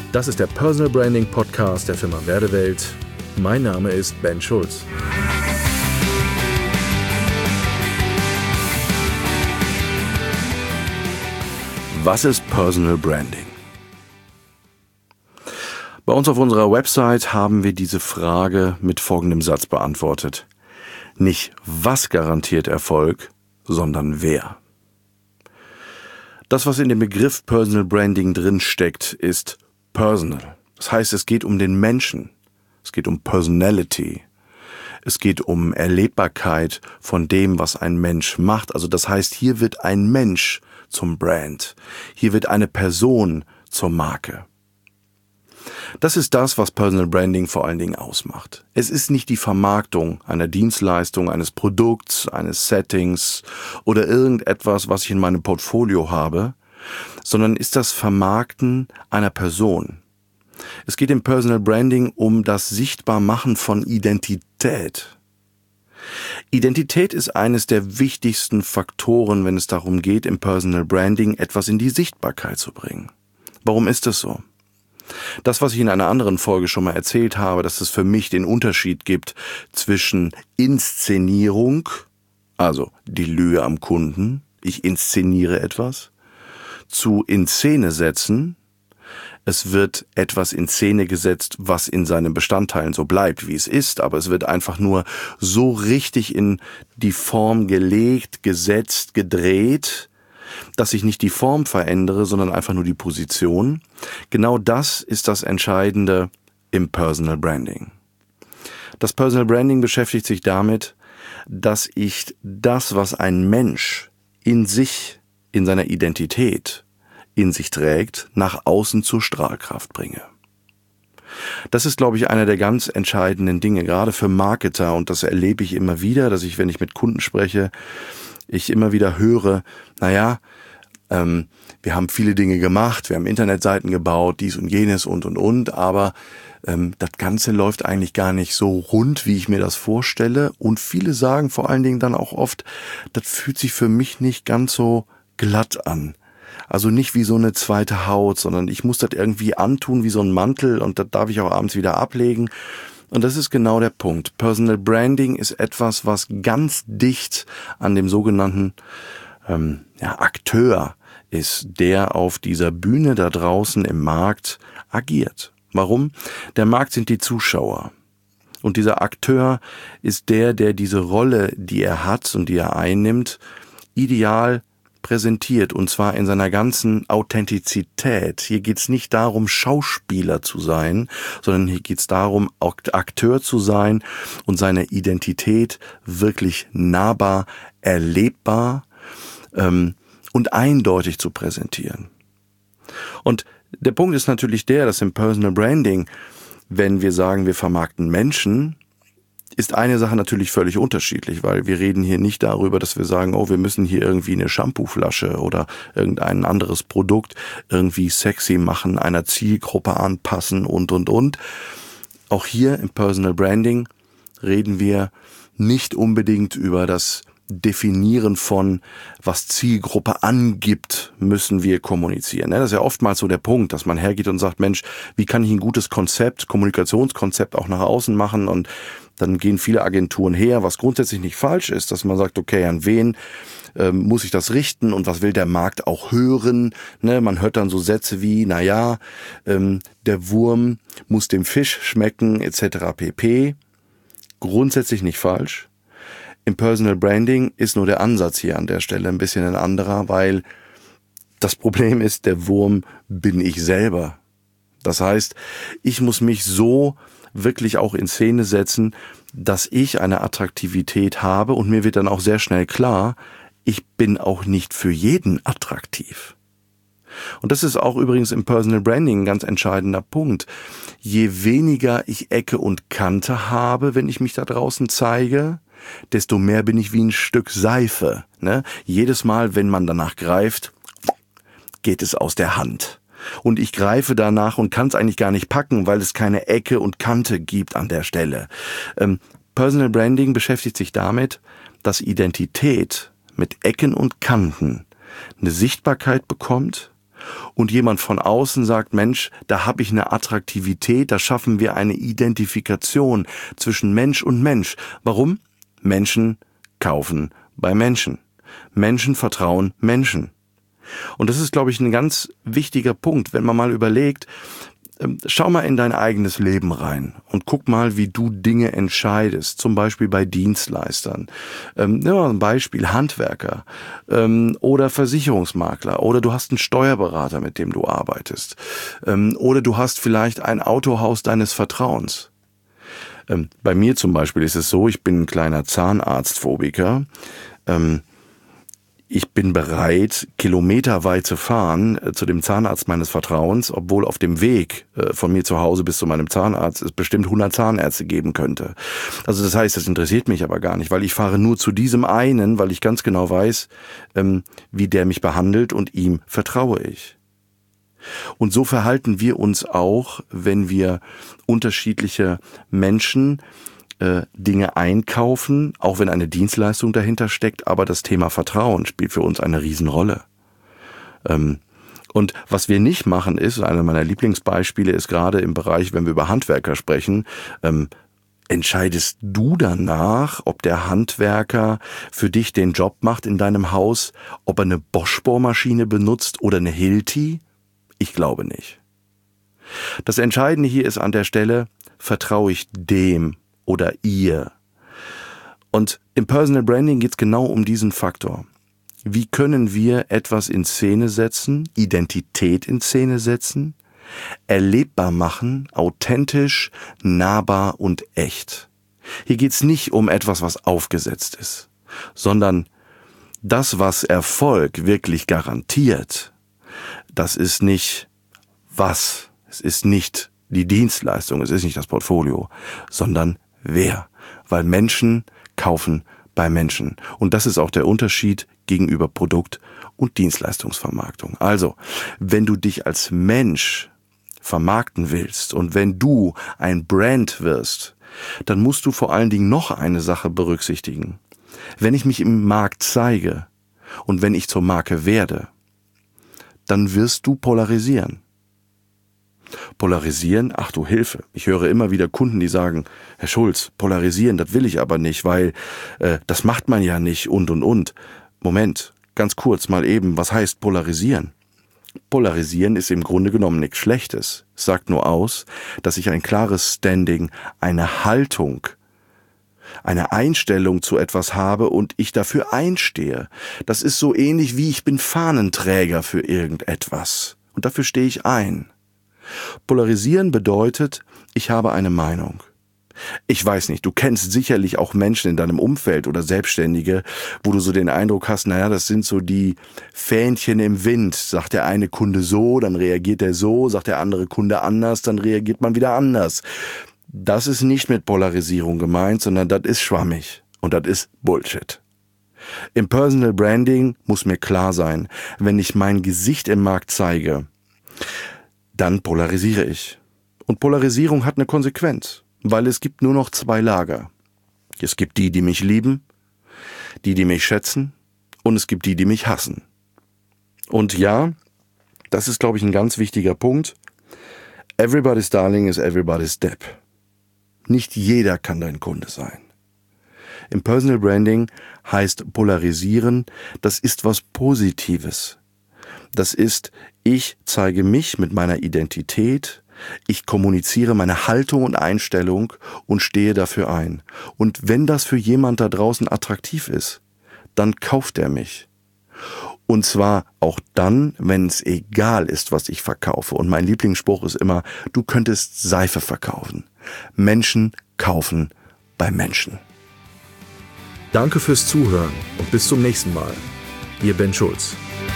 Das ist der Personal Branding Podcast der Firma Werdewelt. Mein Name ist Ben Schulz. Was ist Personal Branding? Bei uns auf unserer Website haben wir diese Frage mit folgendem Satz beantwortet. Nicht was garantiert Erfolg, sondern wer. Das, was in dem Begriff Personal Branding drinsteckt, ist personal. Das heißt, es geht um den Menschen. Es geht um Personality. Es geht um Erlebbarkeit von dem, was ein Mensch macht. Also das heißt, hier wird ein Mensch zum Brand. Hier wird eine Person zur Marke. Das ist das, was Personal Branding vor allen Dingen ausmacht. Es ist nicht die Vermarktung einer Dienstleistung, eines Produkts, eines Settings oder irgendetwas, was ich in meinem Portfolio habe, sondern ist das Vermarkten einer Person. Es geht im Personal Branding um das Sichtbarmachen von Identität. Identität ist eines der wichtigsten Faktoren, wenn es darum geht, im Personal Branding etwas in die Sichtbarkeit zu bringen. Warum ist das so? Das, was ich in einer anderen Folge schon mal erzählt habe, dass es für mich den Unterschied gibt zwischen Inszenierung, also die Lüge am Kunden, ich inszeniere etwas, zu in Szene setzen, es wird etwas in Szene gesetzt, was in seinen Bestandteilen so bleibt, wie es ist, aber es wird einfach nur so richtig in die Form gelegt, gesetzt, gedreht, dass ich nicht die Form verändere, sondern einfach nur die Position. Genau das ist das Entscheidende im Personal Branding. Das Personal Branding beschäftigt sich damit, dass ich das, was ein Mensch in sich, in seiner Identität, in sich trägt, nach außen zur Strahlkraft bringe. Das ist, glaube ich, einer der ganz entscheidenden Dinge, gerade für Marketer, und das erlebe ich immer wieder, dass ich, wenn ich mit Kunden spreche, ich immer wieder höre, wir haben viele Dinge gemacht, wir haben Internetseiten gebaut, dies und jenes und, aber das Ganze läuft eigentlich gar nicht so rund, wie ich mir das vorstelle. Und viele sagen vor allen Dingen dann auch oft, das fühlt sich für mich nicht ganz so glatt an. Also nicht wie so eine zweite Haut, sondern ich muss das irgendwie antun wie so ein Mantel und das darf ich auch abends wieder ablegen. Und das ist genau der Punkt. Personal Branding ist etwas, was ganz dicht an dem sogenannten Akteur ist, der auf dieser Bühne da draußen im Markt agiert. Warum? Der Markt sind die Zuschauer. Und dieser Akteur ist der diese Rolle, die er hat und die er einnimmt, ideal präsentiert, und zwar in seiner ganzen Authentizität. Hier geht es nicht darum, Schauspieler zu sein, sondern hier geht es darum, Akteur zu sein und seine Identität wirklich nahbar, erlebbar und eindeutig zu präsentieren. Und der Punkt ist natürlich der, dass im Personal Branding, wenn wir sagen, wir vermarkten Menschen, ist eine Sache natürlich völlig unterschiedlich, weil wir reden hier nicht darüber, dass wir sagen, wir müssen hier irgendwie eine Shampooflasche oder irgendein anderes Produkt irgendwie sexy machen, einer Zielgruppe anpassen und. Auch hier im Personal Branding reden wir nicht unbedingt über das Definieren von, was Zielgruppe angibt, müssen wir kommunizieren. Das ist ja oftmals so der Punkt, dass man hergeht und sagt, Mensch, wie kann ich ein gutes Konzept, Kommunikationskonzept auch nach außen machen? Und dann gehen viele Agenturen her, was grundsätzlich nicht falsch ist, dass man sagt, okay, an wen muss ich das richten und was will der Markt auch hören? Man hört dann so Sätze wie, der Wurm muss dem Fisch schmecken, etc. pp. Grundsätzlich nicht falsch. Im Personal Branding ist nur der Ansatz hier an der Stelle ein bisschen ein anderer, weil das Problem ist, der Wurm bin ich selber. Das heißt, ich muss mich so wirklich auch in Szene setzen, dass ich eine Attraktivität habe, und mir wird dann auch sehr schnell klar, ich bin auch nicht für jeden attraktiv. Und das ist auch übrigens im Personal Branding ein ganz entscheidender Punkt. Je weniger ich Ecke und Kante habe, wenn ich mich da draußen zeige, desto mehr bin ich wie ein Stück Seife. Jedes Mal, wenn man danach greift, geht es aus der Hand. Und ich greife danach und kann es eigentlich gar nicht packen, weil es keine Ecke und Kante gibt an der Stelle. Personal Branding beschäftigt sich damit, dass Identität mit Ecken und Kanten eine Sichtbarkeit bekommt und jemand von außen sagt, Mensch, da habe ich eine Attraktivität, da schaffen wir eine Identifikation zwischen Mensch und Mensch. Warum? Menschen kaufen bei Menschen. Menschen vertrauen Menschen. Und das ist, glaube ich, ein ganz wichtiger Punkt, wenn man mal überlegt, schau mal in dein eigenes Leben rein und guck mal, wie du Dinge entscheidest, zum Beispiel bei Dienstleistern. Ein Beispiel Handwerker oder Versicherungsmakler oder du hast einen Steuerberater, mit dem du arbeitest oder du hast vielleicht ein Autohaus deines Vertrauens. Bei mir zum Beispiel ist es so, ich bin ein kleiner Zahnarztphobiker. Ich bin bereit, kilometerweit zu fahren zu dem Zahnarzt meines Vertrauens, obwohl auf dem Weg von mir zu Hause bis zu meinem Zahnarzt es bestimmt 100 Zahnärzte geben könnte. Also das heißt, das interessiert mich aber gar nicht, weil ich fahre nur zu diesem einen, weil ich ganz genau weiß, wie der mich behandelt und ihm vertraue ich. Und so verhalten wir uns auch, wenn wir unterschiedliche Menschen Dinge einkaufen, auch wenn eine Dienstleistung dahinter steckt, aber das Thema Vertrauen spielt für uns eine Riesenrolle. Und was wir nicht machen ist, einer meiner Lieblingsbeispiele ist gerade im Bereich, wenn wir über Handwerker sprechen, entscheidest du danach, ob der Handwerker für dich den Job macht in deinem Haus, ob er eine Bosch-Bohrmaschine benutzt oder eine Hilti? Ich glaube nicht. Das Entscheidende hier ist an der Stelle, vertraue ich dem oder ihr. Und im Personal Branding geht es genau um diesen Faktor. Wie können wir etwas in Szene setzen, Identität in Szene setzen, erlebbar machen, authentisch, nahbar und echt. Hier geht es nicht um etwas, was aufgesetzt ist, sondern das, was Erfolg wirklich garantiert, das ist nicht was, es ist nicht die Dienstleistung, es ist nicht das Portfolio, sondern wer? Weil Menschen kaufen bei Menschen. Und das ist auch der Unterschied gegenüber Produkt- und Dienstleistungsvermarktung. Also, wenn du dich als Mensch vermarkten willst und wenn du ein Brand wirst, dann musst du vor allen Dingen noch eine Sache berücksichtigen. Wenn ich mich im Markt zeige und wenn ich zur Marke werde, dann wirst du polarisieren. Polarisieren, ach du Hilfe. Ich höre immer wieder Kunden, die sagen, Herr Schulz, polarisieren, das will ich aber nicht, weil das macht man ja nicht und. Moment, ganz kurz mal eben, was heißt polarisieren? Polarisieren ist im Grunde genommen nichts Schlechtes. Es sagt nur aus, dass ich ein klares Standing, eine Haltung, eine Einstellung zu etwas habe und ich dafür einstehe. Das ist so ähnlich wie ich bin Fahnenträger für irgendetwas. Und dafür stehe ich ein. Polarisieren bedeutet, ich habe eine Meinung. Ich weiß nicht, du kennst sicherlich auch Menschen in deinem Umfeld oder Selbstständige, wo du so den Eindruck hast, naja, das sind so die Fähnchen im Wind. Sagt der eine Kunde so, dann reagiert er so, sagt der andere Kunde anders, dann reagiert man wieder anders. Das ist nicht mit Polarisierung gemeint, sondern das ist schwammig und das ist Bullshit. Im Personal Branding muss mir klar sein, wenn ich mein Gesicht im Markt zeige, dann polarisiere ich. Und Polarisierung hat eine Konsequenz, weil es gibt nur noch zwei Lager. Es gibt die, die mich lieben, die mich schätzen und es gibt die, die mich hassen. Und ja, das ist, glaube ich, ein ganz wichtiger Punkt. Everybody's Darling is everybody's Depp. Nicht jeder kann dein Kunde sein. Im Personal Branding heißt polarisieren, das ist was Positives. Das ist, ich zeige mich mit meiner Identität, ich kommuniziere meine Haltung und Einstellung und stehe dafür ein. Und wenn das für jemand da draußen attraktiv ist, dann kauft er mich. Und zwar auch dann, wenn es egal ist, was ich verkaufe. Und mein Lieblingsspruch ist immer, du könntest Seife verkaufen. Menschen kaufen bei Menschen. Danke fürs Zuhören und bis zum nächsten Mal. Ihr Ben Schulz.